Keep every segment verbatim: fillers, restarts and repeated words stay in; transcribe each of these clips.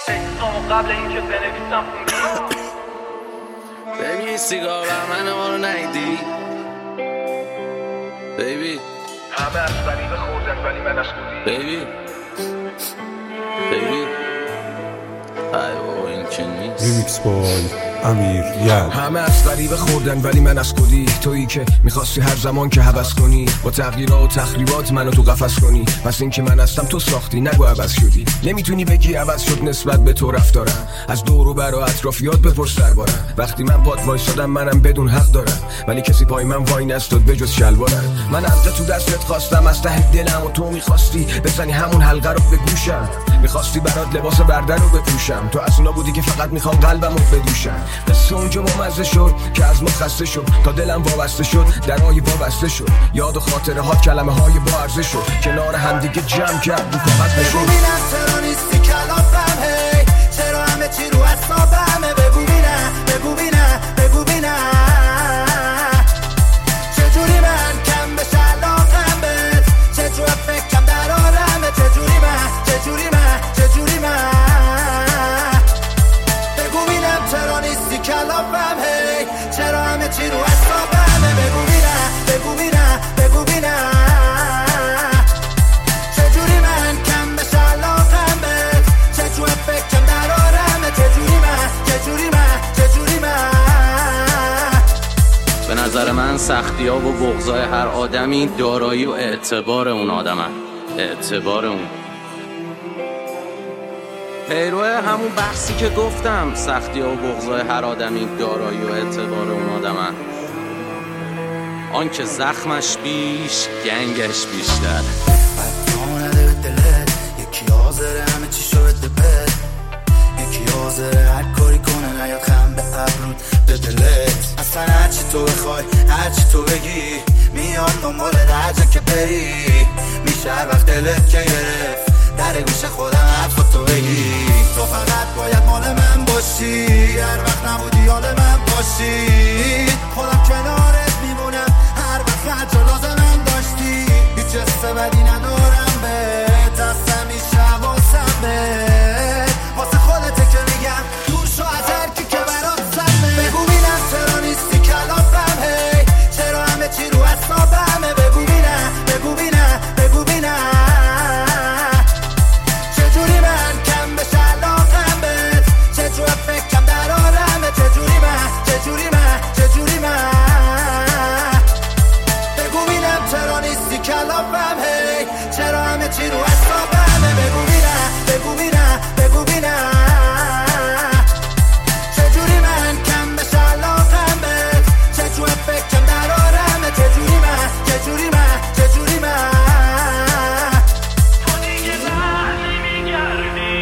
تکستامو قبل اینکه بنویسم خوندی. بیبی سیگار برمن ما رو نیدی بیبی، همه از صلیب خوردن ولی من از خودی. بیبی بیبی ای بابا این که نیست. ریمیکس بای امیر یل. همه از غریبه خوردن ولی من از کدی. تویی که میخواستی هر زمان که هوس کنی با تغییرات و تخریبات منو تو قفس کنی. پس این که من هستم تو ساختی نگو عوض شدی. نمیتونی بگی عوض شد نسبت به تو رفتارم. از دور و بر و اطرافیات بپرس دربارم. وقتی من پات وایسادم منم بدون حق دارم، ولی کسی پای من وای نستاد بجز شلوارم. من حلقه تو دستت خواستم از ته دلم و تو میخواستی بزنی همون حلقه رو به گوشم. میخواستی برات لباس برده رو بپوشم. تو از اونا بودی که فقط میخوام قلبمو بدوشم. قصه اونجا با مزه شد که از ما خسته شد تا دلم وابسته شد، درهای وابسته شد. یاد و خاطره ها کلمه های با ارزه شد، کنار هم دیگه جمع کرد رو کاغذ نشد. بگو بینم چرا نیستی کلافم، هی چرا همه چی رو اعصابمه. بگو بینم بگو بینم بگو بینم چجوری من کم بشه علاقم بهت، چجوری فکرم در آرمه. چجوری من چجوری من چجوری من بگو بینم چرا نیستی کلافم، هی چرا همه چی رو اعصابمه. بگو بینم بگو بینم بگو بینم چجوری من کم بشه علاقم بهت، چجوری فکرم در آرمه. چجوری من چجوری من چجوری من به نظر من سختی ها و بغضای هر آدمی دارایی و اعتبار اون آدمه. اعتبار اون پیروه همون بحثی که گفتم، سختی ها و بغضای هر آدمی دارایی و اعتبار اون آدمه. آن که زخمش بیش گنگش بیشتر. بدنامو نده به دلت، یکی حاضره همه چی شو بده بد، یکی حاضره هر کاری کنه نیاد خم به ابرود به دلت. اصلا هرچی تو بخوای هرچی تو بگی میان دنبال هر جا که بری. میشه هر وقت دلت که گرفت در گوش خودم حرف تو بگی. تو فقط باید مال من باشی، هر وقت نبودی حال من باشی. خودم کنارت میمونم هر وقت هر جا لازمم داشتی. هیچ حس بدی ندارم بهت، اصلا میشه حواسم بهت. واسه خودته که میگم دور شو از هر کی که برات سمه. بگو بینم چرا نیستی کلافم، هی چرا همه چی رو اعصابمه. بگو بینم بگو بینم بگو بینم چجوری من کم بشه علاقم بهت، چجوری فکرم در آرمه. چجوری من چجوری من چجوری من بگو بینم چرا نیستی کلافم، هی چرا همه چی رو اعصابمه. بگو بینم بگو بینم بگو بینم چجوری من کم بشه علاقم بهت، چجوری فکرم در آرمه. چجوری من چجوری من چجوری من تو دیگه بر نمیگردی،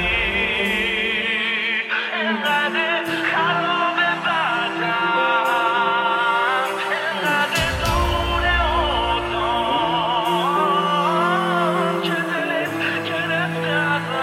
انقدر خراب بدم، انقدر دور آدم که دلت گرفته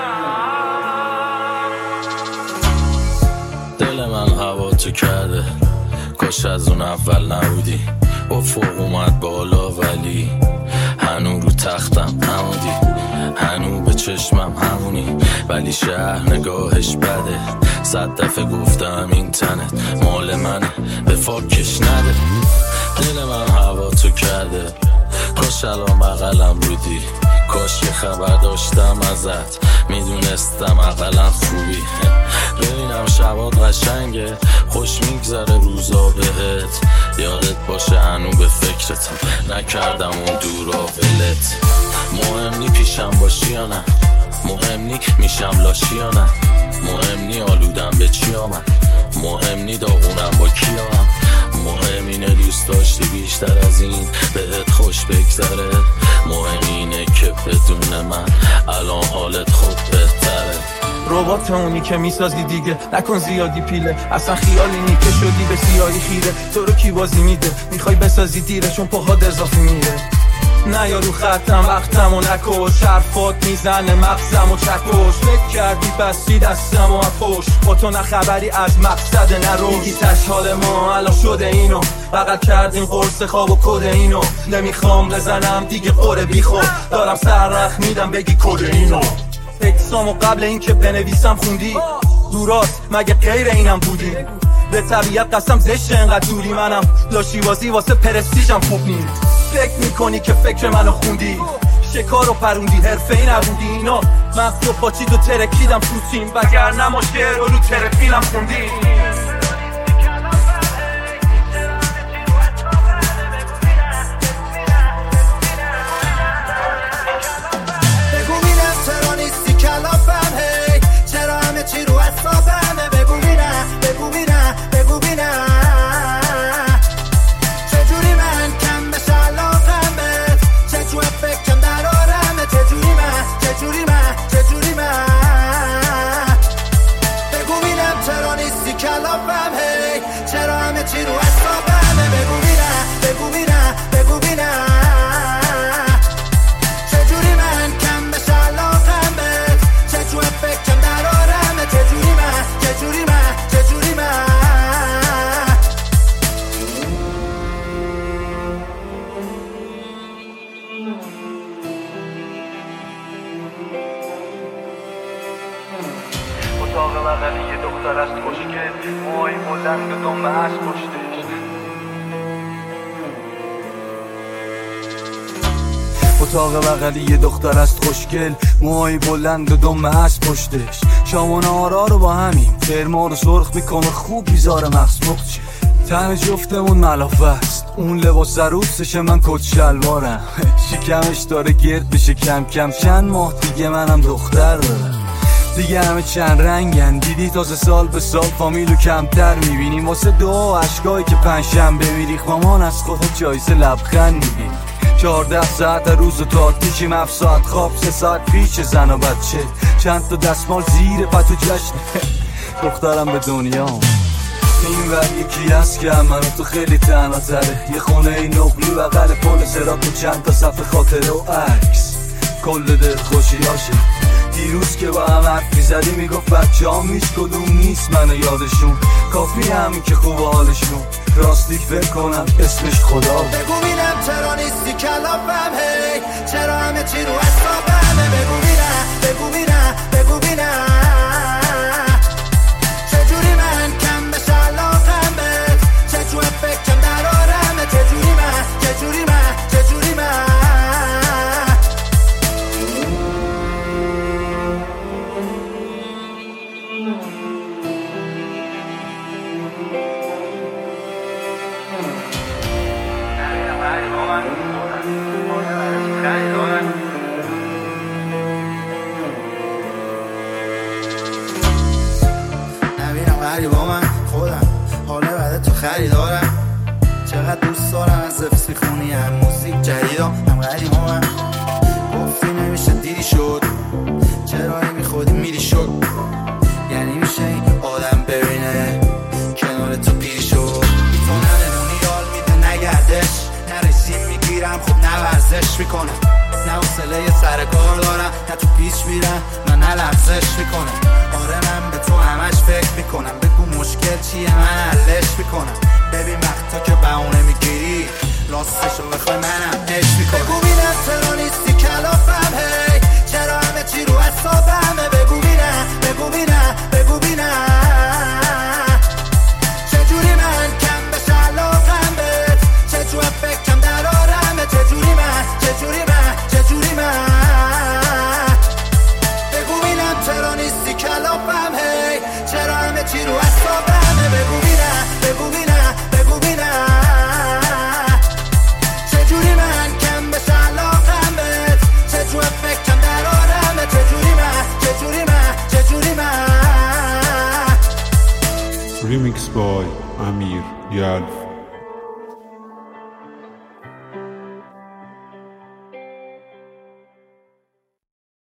ازم. دل من هوا تو کرده، کاش از اون اول نبودی. افق اومد بالا ولی هنو رو تختم همونی، هنو به چشمم همونی. ولی شهر نگاهش بده، صد دفعه گفتم این تنت مال منه به فاکش نده. دل من هوا تو کرده، کاش الان بغلم بودی. کاش یه خبر داشتم ازت، میدونستم اقلا خوبی. ببینم شبات قشنگه، خوش میگذره روزا بهت. یادت باشه هنو به فکرتم، نکردم اون دورا ولت. مهم نی پیشم باشی یا نه، مهم نی میشم لاشی یا نه، مهم نی آلودم به چی آمد، مهم نی داغونم با کیام. مهم اینه دوست داشتی بیشتر از این بهت خوش بگذره. مهم اینه که بدون من الان حالت خوب بهتره. ربات اونی که میسازی دیگه نکن زیادی پیله، اصلا خیالی نی که شدی به سیاهی خیره. تو رو کی بازی میده، میخوای بسازی دیره چون پاهات اضافی میره. نه یارو خطم وقتم و نکش، حرفات میزنه مغزم و چکش. فکر کردی بستی دستم و افوش، با تو نه خبری از مقصد نروش. میگی تش حال ما الان شده اینو، بغل کردیم قرص خواب و کد اینو. نمیخوام بزنم دیگه قره بی خود، دارم سر رخ میدم بگی کد اینو. تکسامو قبل این که بنویسم خوندی دوراست مگه غیر اینم بودی به طبیعت قسم زشت انقدر دوری منم لاشی بازی واسه پرستیجم خوب نی فکر میکنی که فکر منو خوندی شکار و پروندی حرفه ای نبودی اینا مفتو پاچید و ترکیدم تو تیم وگرنه مشکل رو رو ترفیلم خوندی اتاق بغلی یه دختر است خوشگل موهای بلند و دنبه هست پشتش اتاق بغلی یه دختر است خوشگل موهای بلند و دنبه هست پشتش شام و نهارا رو با همین فرما رو سرخ میکنه خوب میذاره مغز مخچه تن جفتمون ملافه است اون لباس عروسش من کت شلوارم شکمش داره گرد بشه کم کم چند ماه دیگه منم دختر دارم دیگه همه چند رنگن دیدی تازه سال به سال فامیلو کمتر میبینیم واسه دو عشقایی که پنجشنبه میریخ مامان از خود جایزه لبخند میگیم چهارده ساعت روز و تا تیشیم هفت ساعت خواب سه ساعت پیش زن و بچه چند تا دستمال زیر پتو جشن دخترم به دنیام این ور یکی هست که منو تو خیلی تنها تره یه خونه ای نقلی بغل پل صراط و چند تا صفحه خاطره و عکس کل دل خوشیاشه دیروز که با هم حرف میزدی میگفت بچه هم هیچ کدوم نیست منو یادشون کافی همین که خوب حالشون راستیک فکر کنم اسمش خدا بگو بینم چرا نیستی کلافم هی چرا همه چی رو حسابمه بگو بینم بگو بینم بگو بینم چجوری من کم بشه علاقم بهت چجوری فکرم در آرمه چجوری من چجوری من چجوری من با من خودم حالا بعد تو خریدارم چقدر دوست دارم از حفظ میخونی هم موزیک جدیدم هم غریب من گفتی نمیشه دیدی شد چرا نمیخودی میری شد یعنی میشه این آدم ببینه کنار تو پیری شد تو نمونی یال میده نگردش نه رژیم میگیرم خب نه ورزش میکنم نه حوصله سر کار دارم نه تو پیش میرم نه نه لغزش میکنم آره من به تو همش فکر میکنم بگو مشکل چیه من حلش میکنم ببین وقتا که بهونه میگیری راستشو بخوای منم عشق میکنم بگو بینم چرا نیستی کلافم هی چرا همه چی رو حسابمه بگو بینم بگو بینم بگو بینم چجوری من کم بشه علاقم بهت چجوری فکرم در آرمه چجوری من چجوری من چجوری من بگو بینم چرا نیستی کلافم هی چرا همه چی رو حسابمه بگو بینم بگو بینم بگو بینم چجوری من کم بشه علاقم بهت چجوری فکرم در آرمه چجوری من چجوری من چجوری من Remix by Amir Yalv.